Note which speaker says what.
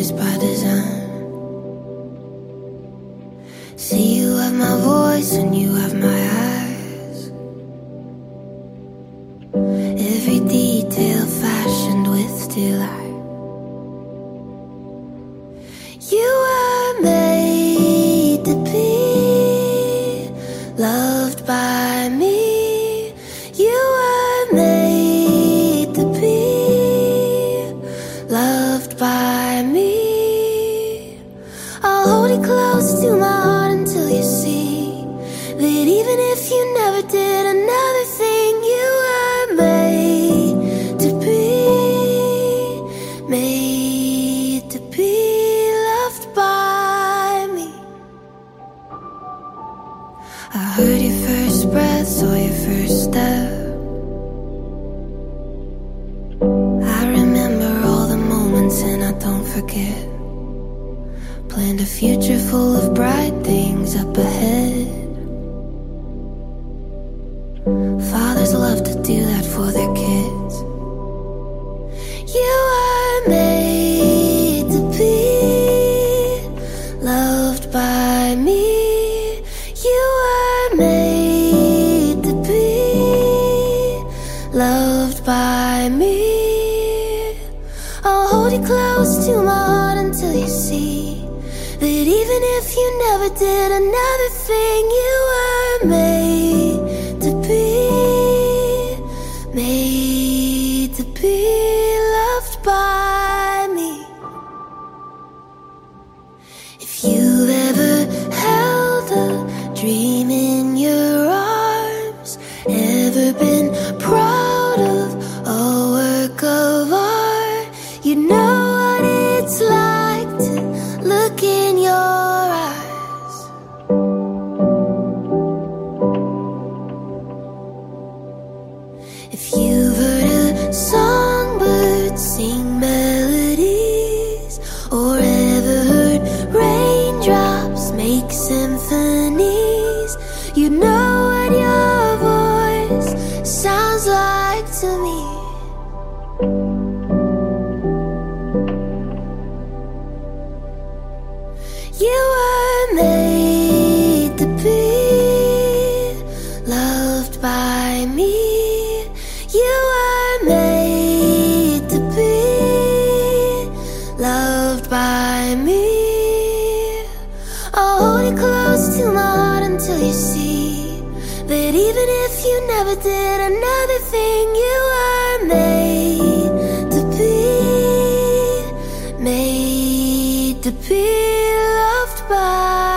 Speaker 1: is by design. See, you have my voice and you have my eyes. Every detail fashioned with delight. You were made to be loved by me. You were made to be loved by me. I'll hold you close to my heart until you see that even if you never did another thing, you were made to be loved by me. I heard your first breath, saw your first step. I remember all the moments and I don't forget. Planned a future full of bright things up ahead. Fathers love to do that for their kids. You were made to be loved by me. You were made to be loved by me. I'll hold you close to my heart until you see that even if you never did another thing, you were made to be loved by me. If you've ever held a dream in your arms, ever been proud of a work of art, you know what it's like to look in your eyes. If you've heard a songbird sing melodies, or ever heard raindrops make symphonies, you know what your voice sounds like to me. You were made to be loved by me. You were made to be loved by me. I'll hold you close to my heart until you see that even if you never did another thing, you were made to be loved by